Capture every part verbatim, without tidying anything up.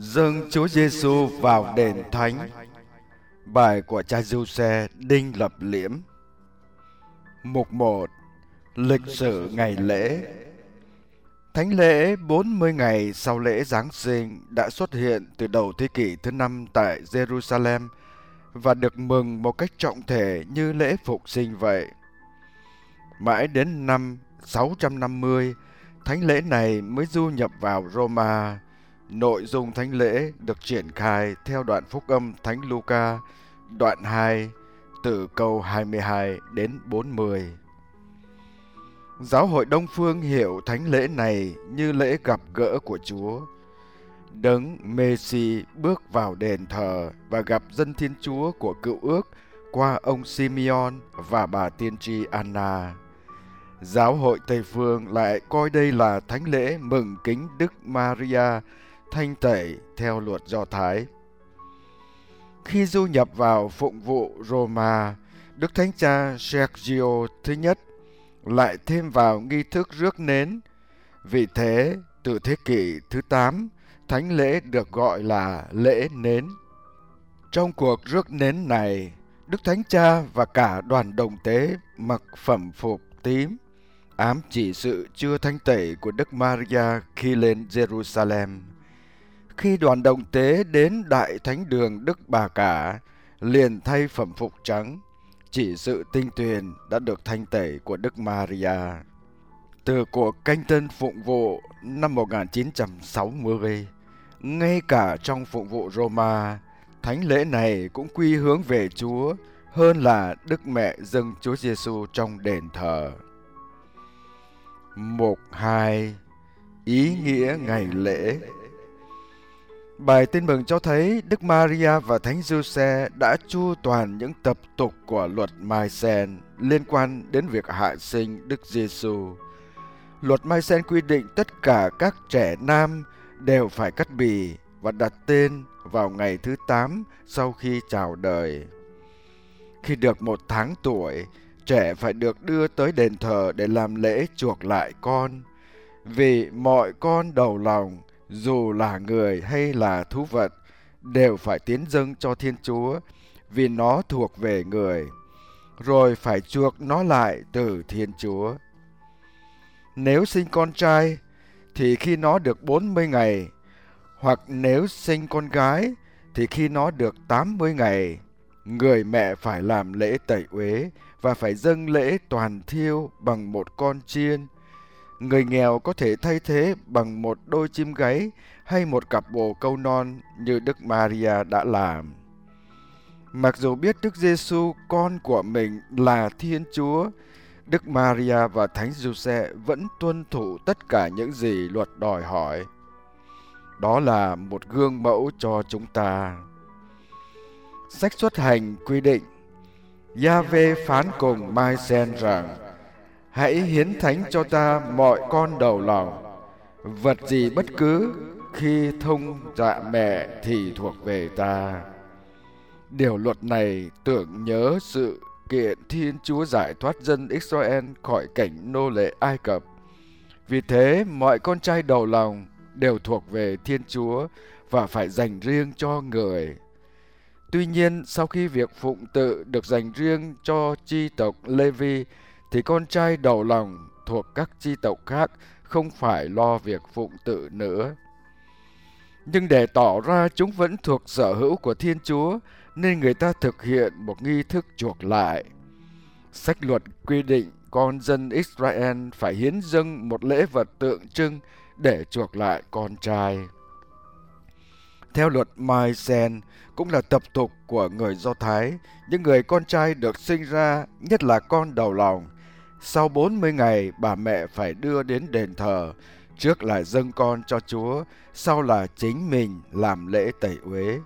Dâng Chúa Giêsu vào đền thánh. Bài của cha Giuse Đinh Lập Liễm. Mục một. Lịch sử ngày lễ. Thánh lễ bốn mươi ngày sau lễ Giáng sinh đã xuất hiện từ đầu thế kỷ thứ năm tại Jerusalem và được mừng một cách trọng thể như lễ phục sinh vậy. Mãi đến năm sáu trăm năm mươi, thánh lễ này mới du nhập vào Roma. Nội dung thánh lễ được triển khai theo đoạn phúc âm Thánh Luca, đoạn hai, từ câu hai mươi hai đến bốn mươi. Giáo hội Đông Phương hiểu thánh lễ này như lễ gặp gỡ của Chúa. Đấng Mêsi bước vào đền thờ và gặp dân Thiên Chúa của Cựu Ước qua ông Simeon và bà tiên tri Anna. Giáo hội Tây Phương lại coi đây là thánh lễ mừng kính Đức Maria thanh tẩy theo luật Do Thái. Khi du nhập vào phụng vụ Roma, Đức Thánh Cha Sergio thứ nhất lại thêm vào nghi thức rước nến. Vì thế, từ thế kỷ thứ tám, thánh lễ được gọi là lễ nến. Trong cuộc rước nến này, Đức Thánh Cha và cả đoàn đồng tế mặc phẩm phục tím, ám chỉ sự chưa thanh tẩy của Đức Maria khi lên Jerusalem. Khi đoàn đồng tế đến Đại Thánh đường Đức Bà Cả, liền thay phẩm phục trắng, chỉ sự tinh tuyền đã được thanh tẩy của Đức Maria. Từ cuộc canh tân phụng vụ năm một nghìn chín trăm sáu mươi, ngay cả trong phụng vụ Roma, thánh lễ này cũng quy hướng về Chúa hơn là Đức Mẹ dâng Chúa Giêsu trong đền thờ. Mục hai. Ý nghĩa ngày lễ. Bài tin mừng cho thấy Đức Maria và Thánh Giuse đã chu toàn những tập tục của luật Mai-sen liên quan đến việc hạ sinh Đức Giêsu. Luật Mai-sen quy định tất cả các trẻ nam đều phải cắt bì và đặt tên vào ngày thứ tám sau khi chào đời. Khi được một tháng tuổi, trẻ phải được đưa tới đền thờ để làm lễ chuộc lại con. Vì mọi con đầu lòng, dù là người hay là thú vật, đều phải tiến dâng cho Thiên Chúa vì nó thuộc về người, rồi phải chuộc nó lại từ Thiên Chúa. Nếu sinh con trai thì khi nó được bốn mươi ngày, hoặc nếu sinh con gái thì khi nó được tám mươi ngày, người mẹ phải làm lễ tẩy uế và phải dâng lễ toàn thiêu bằng một con chiên. Người nghèo có thể thay thế bằng một đôi chim gáy hay một cặp bồ câu non như Đức Maria đã làm. Mặc dù biết Đức Giêsu con của mình là Thiên Chúa, Đức Maria và Thánh Giuse vẫn tuân thủ tất cả những gì luật đòi hỏi. Đó là một gương mẫu cho chúng ta. Sách Xuất Hành quy định, Giâ-vê phán cùng Mai-sen rằng: hãy hiến thánh cho ta mọi con đầu lòng, vật gì bất cứ khi thông dạ mẹ thì thuộc về ta. Điều luật này tưởng nhớ sự kiện Thiên Chúa giải thoát dân Israel khỏi cảnh nô lệ Ai Cập. Vì thế, mọi con trai đầu lòng đều thuộc về Thiên Chúa và phải dành riêng cho người. Tuy nhiên, sau khi việc phụng tự được dành riêng cho chi tộc Lê-vi, thì con trai đầu lòng thuộc các chi tộc khác không phải lo việc phụng tự nữa. Nhưng để tỏ ra chúng vẫn thuộc sở hữu của Thiên Chúa, nên người ta thực hiện một nghi thức chuộc lại. Sách luật quy định con dân Israel phải hiến dâng một lễ vật tượng trưng để chuộc lại con trai. Theo luật Mai-sen, cũng là tập tục của người Do Thái, những người con trai được sinh ra, nhất là con đầu lòng, sau bốn mươi ngày bà mẹ phải đưa đến đền thờ, trước là dâng con cho Chúa, sau là chính mình làm lễ tẩy uế.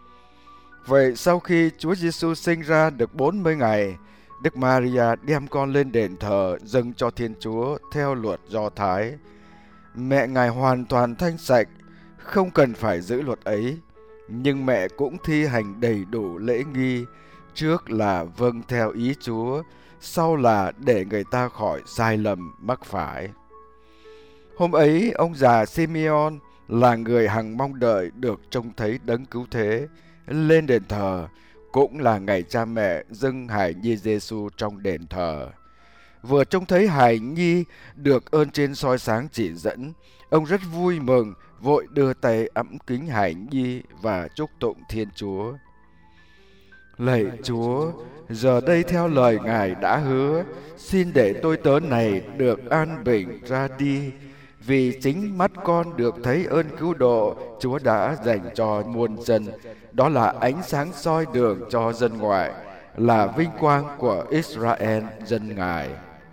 Vậy sau khi Chúa Giêsu sinh ra được bốn mươi ngày, Đức Maria đem con lên đền thờ dâng cho Thiên Chúa theo luật Do Thái. Mẹ Ngài hoàn toàn thanh sạch, không cần phải giữ luật ấy, nhưng mẹ cũng thi hành đầy đủ lễ nghi, trước là vâng theo ý Chúa, sau là để người ta khỏi sai lầm mắc phải. Hôm ấy, ông già Simeon là người hằng mong đợi được trông thấy đấng cứu thế lên đền thờ, cũng là ngày cha mẹ dâng hài nhi Giêsu trong đền thờ. Vừa trông thấy hài nhi được ơn trên soi sáng chỉ dẫn, ông rất vui mừng, vội đưa tay ẵm kính hài nhi và chúc tụng Thiên Chúa. Lạy Chúa, giờ đây theo lời Ngài đã hứa, xin để tôi tớ này được an bình ra đi, vì chính mắt con được thấy ơn cứu độ Chúa đã dành cho muôn dân. Đó là ánh sáng soi đường cho dân ngoại, là vinh quang của Israel dân Ngài.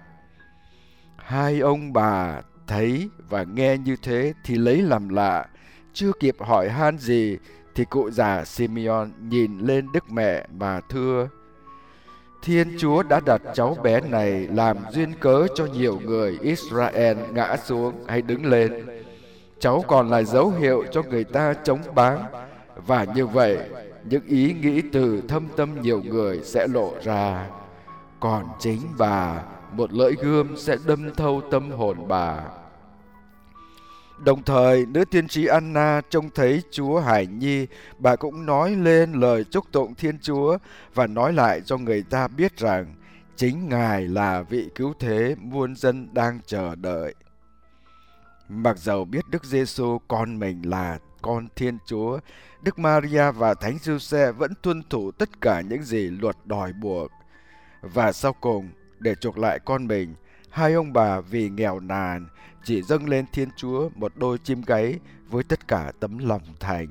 Hai ông bà thấy và nghe như thế thì lấy làm lạ, chưa kịp hỏi han gì thì cụ già Simeon nhìn lên Đức Mẹ mà thưa: Thiên Chúa đã đặt cháu bé này làm duyên cớ cho nhiều người Israel ngã xuống hay đứng lên. Cháu còn là dấu hiệu cho người ta chống báng, và như vậy những ý nghĩ từ thâm tâm nhiều người sẽ lộ ra. Còn chính bà, một lưỡi gươm sẽ đâm thâu tâm hồn bà. Đồng thời, nữ tiên tri Anna trông thấy Chúa hài nhi, bà cũng nói lên lời chúc tụng Thiên Chúa và nói lại cho người ta biết rằng chính Ngài là vị cứu thế muôn dân đang chờ đợi. Mặc dầu biết Đức Giêsu con mình là con Thiên Chúa, Đức Maria và Thánh Giuse vẫn tuân thủ tất cả những gì luật đòi buộc. Và sau cùng, để chuộc lại con mình, hai ông bà vì nghèo nàn chỉ dâng lên Thiên Chúa một đôi chim gáy với tất cả tấm lòng thành.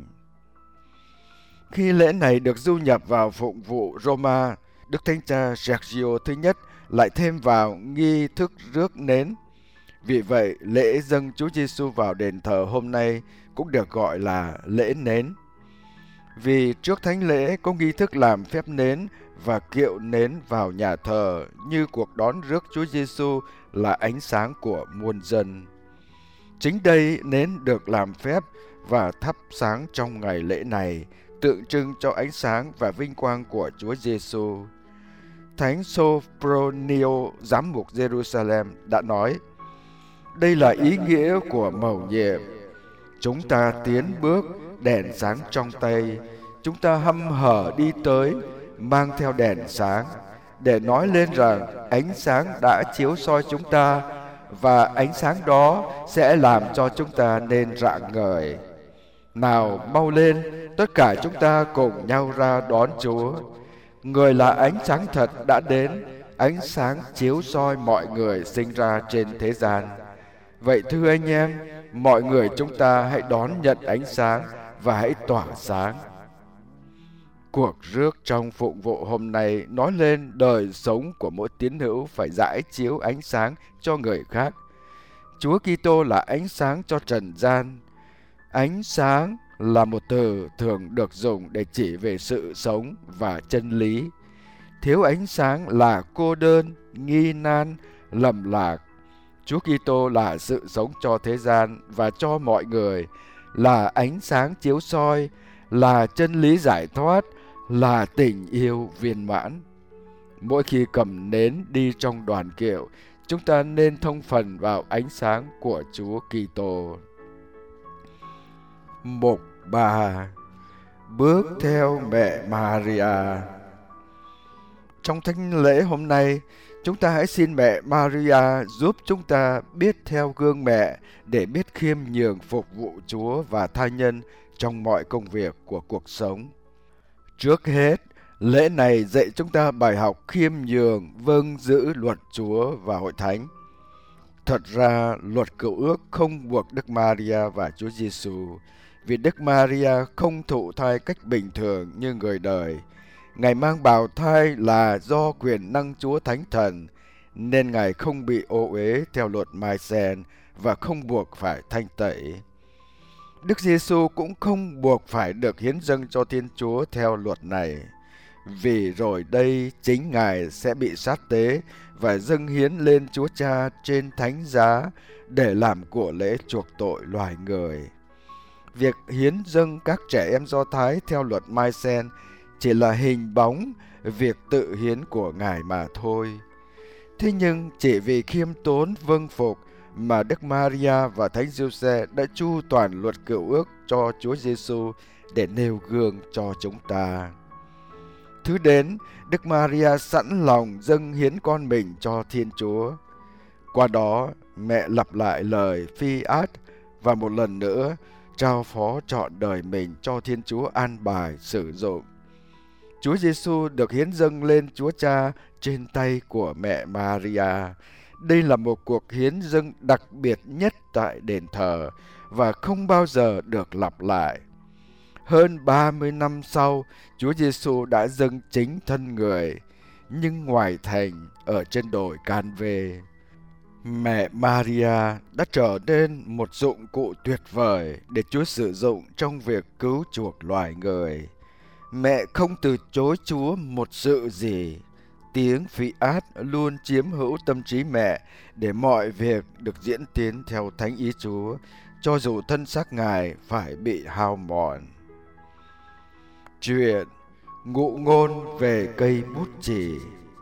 Khi lễ này được du nhập vào phụng vụ Roma, Đức Thánh Cha Sergio thứ nhất lại thêm vào nghi thức rước nến. Vì vậy, lễ dâng Chúa Giêsu vào đền thờ hôm nay cũng được gọi là lễ nến. Vì trước thánh lễ có nghi thức làm phép nến và kiệu nến vào nhà thờ như cuộc đón rước Chúa Giêsu là ánh sáng của muôn dân. Chính đây nến được làm phép và thắp sáng trong ngày lễ này, tượng trưng cho ánh sáng và vinh quang của Chúa Giêsu. Thánh Sopronio, giám mục Jerusalem đã nói: đây là ý nghĩa của mầu nhiệm. Chúng ta tiến bước, đèn sáng trong tay, chúng ta hăm hở đi tới, mang theo đèn sáng, để nói lên rằng ánh sáng đã chiếu soi chúng ta, và ánh sáng đó sẽ làm cho chúng ta nên rạng ngời. Nào mau lên, tất cả chúng ta cùng nhau ra đón Chúa. Người là ánh sáng thật đã đến, ánh sáng chiếu soi mọi người sinh ra trên thế gian. Vậy thưa anh em, mọi người chúng ta hãy đón nhận ánh sáng và hãy tỏa sáng. Cuộc rước trong phụng vụ hôm nay nói lên đời sống của mỗi tín hữu phải rải chiếu ánh sáng cho người khác. Chúa Kitô là ánh sáng cho trần gian. Ánh sáng là một từ thường được dùng để chỉ về sự sống và chân lý. Thiếu ánh sáng là cô đơn, nghi nan, lầm lạc. Chúa Kitô là sự sống cho thế gian và cho mọi người, là ánh sáng chiếu soi, là chân lý giải thoát, là tình yêu viên mãn. Mỗi khi cầm nến đi trong đoàn kiệu, chúng ta nên thông phần vào ánh sáng của Chúa Kitô. Mục ba. Bước theo mẹ Maria. Trong thánh lễ hôm nay, chúng ta hãy xin mẹ Maria giúp chúng ta biết theo gương mẹ để biết khiêm nhường phục vụ Chúa và tha nhân trong mọi công việc của cuộc sống. Trước hết, lễ này dạy chúng ta bài học khiêm nhường vâng giữ luật Chúa và hội thánh. Thật ra, luật cựu ước không buộc Đức Maria và Chúa Giêsu, vì Đức Maria không thụ thai cách bình thường như người đời. Ngài mang bào thai là do quyền năng Chúa Thánh Thần, nên Ngài không bị ô uế theo luật Mai-sen và không buộc phải thanh tẩy. Đức Giêsu cũng không buộc phải được hiến dâng cho Thiên Chúa theo luật này, vì rồi đây chính Ngài sẽ bị sát tế và dâng hiến lên Chúa Cha trên thánh giá để làm của lễ chuộc tội loài người. Việc hiến dâng các trẻ em Do Thái theo luật Mai-sen chỉ là hình bóng việc tự hiến của Ngài mà thôi. Thế nhưng chỉ vì khiêm tốn vâng phục mà Đức Maria và Thánh Giuse đã chu toàn luật cựu ước cho Chúa Giêsu để nêu gương cho chúng ta. Thứ đến, Đức Maria sẵn lòng dâng hiến con mình cho Thiên Chúa. Qua đó, mẹ lặp lại lời Fiat và một lần nữa trao phó trọn đời mình cho Thiên Chúa an bài sử dụng. Chúa Giêsu được hiến dâng lên Chúa Cha trên tay của mẹ Maria. Đây là một cuộc hiến dâng đặc biệt nhất tại đền thờ và không bao giờ được lặp lại. Hơn ba mươi năm sau, Chúa Giêsu đã dâng chính thân người, nhưng ngoài thành, ở trên đồi Can Vê. Mẹ Maria đã trở nên một dụng cụ tuyệt vời để Chúa sử dụng trong việc cứu chuộc loài người. Mẹ không từ chối Chúa một sự gì. Tiếng Fiat luôn chiếm hữu tâm trí mẹ để mọi việc được diễn tiến theo thánh ý Chúa, cho dù thân xác Ngài phải bị hao mòn. Chuyện ngụ ngôn về cây bút chì.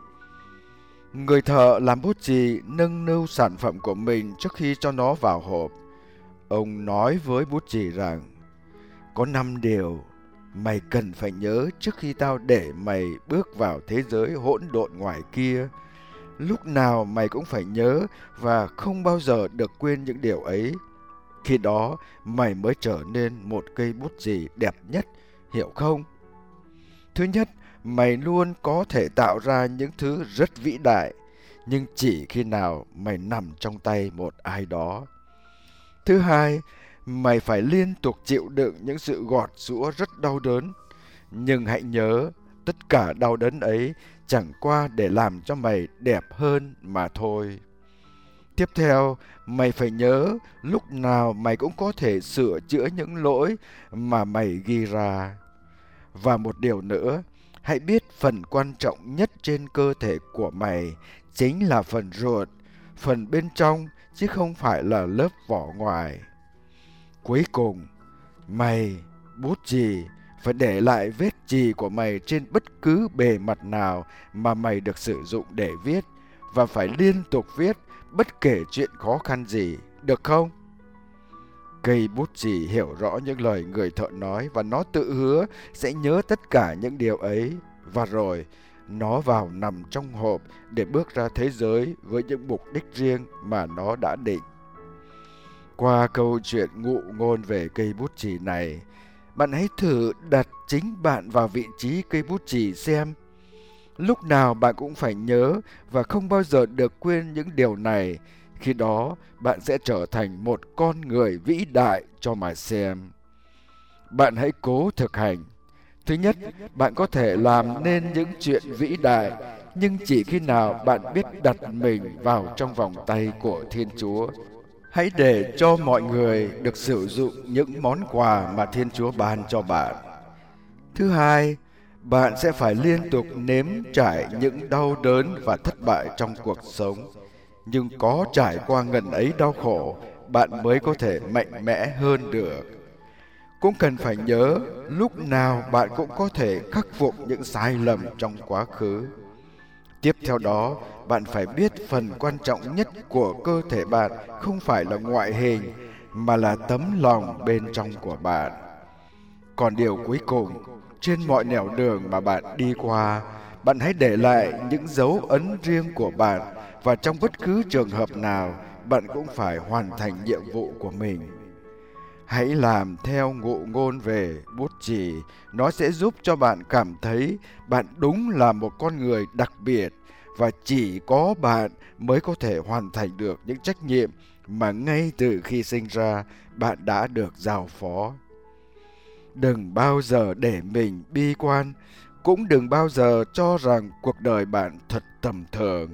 Người thợ làm bút chì nâng niu sản phẩm của mình trước khi cho nó vào hộp. Ông nói với bút chì rằng, có năm điều mày cần phải nhớ trước khi tao để mày bước vào thế giới hỗn độn ngoài kia. Lúc nào mày cũng phải nhớ và không bao giờ được quên những điều ấy. Khi đó mày mới trở nên một cây bút chì đẹp nhất, hiểu không? Thứ nhất, mày luôn có thể tạo ra những thứ rất vĩ đại, nhưng chỉ khi nào mày nằm trong tay một ai đó. Thứ hai, mày phải liên tục chịu đựng những sự gọt giũa rất đau đớn, nhưng hãy nhớ, tất cả đau đớn ấy chẳng qua để làm cho mày đẹp hơn mà thôi. Tiếp theo, mày phải nhớ lúc nào mày cũng có thể sửa chữa những lỗi mà mày ghi ra. Và một điều nữa, hãy biết phần quan trọng nhất trên cơ thể của mày chính là phần ruột, phần bên trong chứ không phải là lớp vỏ ngoài. Cuối cùng, mày, bút chì, phải để lại vết chì của mày trên bất cứ bề mặt nào mà mày được sử dụng để viết, và phải liên tục viết bất kể chuyện khó khăn gì, được không? Cây bút chì hiểu rõ những lời người thợ nói và nó tự hứa sẽ nhớ tất cả những điều ấy, và rồi nó vào nằm trong hộp để bước ra thế giới với những mục đích riêng mà nó đã định. Qua câu chuyện ngụ ngôn về cây bút chì này, bạn hãy thử đặt chính bạn vào vị trí cây bút chì xem. Lúc nào bạn cũng phải nhớ và không bao giờ được quên những điều này. Khi đó, bạn sẽ trở thành một con người vĩ đại cho mà xem. Bạn hãy cố thực hành. Thứ nhất, bạn có thể làm nên những chuyện vĩ đại, nhưng chỉ khi nào bạn biết đặt mình vào trong vòng tay của Thiên Chúa. Hãy để cho mọi người được sử dụng những món quà mà Thiên Chúa ban cho bạn. Thứ hai, bạn sẽ phải liên tục nếm trải những đau đớn và thất bại trong cuộc sống. Nhưng có trải qua ngần ấy đau khổ, bạn mới có thể mạnh mẽ hơn được. Cũng cần phải nhớ, lúc nào bạn cũng có thể khắc phục những sai lầm trong quá khứ. Tiếp theo đó, bạn phải biết phần quan trọng nhất của cơ thể bạn không phải là ngoại hình, mà là tấm lòng bên trong của bạn. Còn điều cuối cùng, trên mọi nẻo đường mà bạn đi qua, bạn hãy để lại những dấu ấn riêng của bạn, và trong bất cứ trường hợp nào, bạn cũng phải hoàn thành nhiệm vụ của mình. Hãy làm theo ngụ ngôn về bút chì, nó sẽ giúp cho bạn cảm thấy bạn đúng là một con người đặc biệt, và chỉ có bạn mới có thể hoàn thành được những trách nhiệm mà ngay từ khi sinh ra bạn đã được giao phó. Đừng bao giờ để mình bi quan, cũng đừng bao giờ cho rằng cuộc đời bạn thật tầm thường.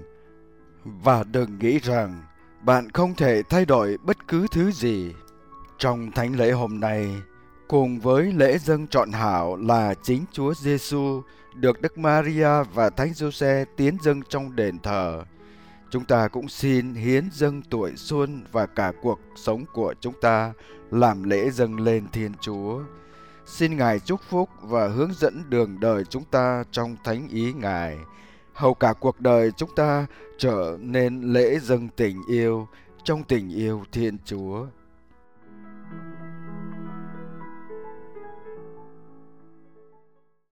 Và đừng nghĩ rằng bạn không thể thay đổi bất cứ thứ gì. Trong thánh lễ hôm nay, cùng với lễ dâng trọn hảo là chính Chúa Giêsu được Đức Maria và Thánh Giuse tiến dâng trong đền thờ, chúng ta cũng xin hiến dâng tuổi xuân và cả cuộc sống của chúng ta làm lễ dâng lên Thiên Chúa. Xin Ngài chúc phúc và hướng dẫn đường đời chúng ta trong thánh ý Ngài, hầu cả cuộc đời chúng ta trở nên lễ dâng tình yêu trong tình yêu Thiên Chúa.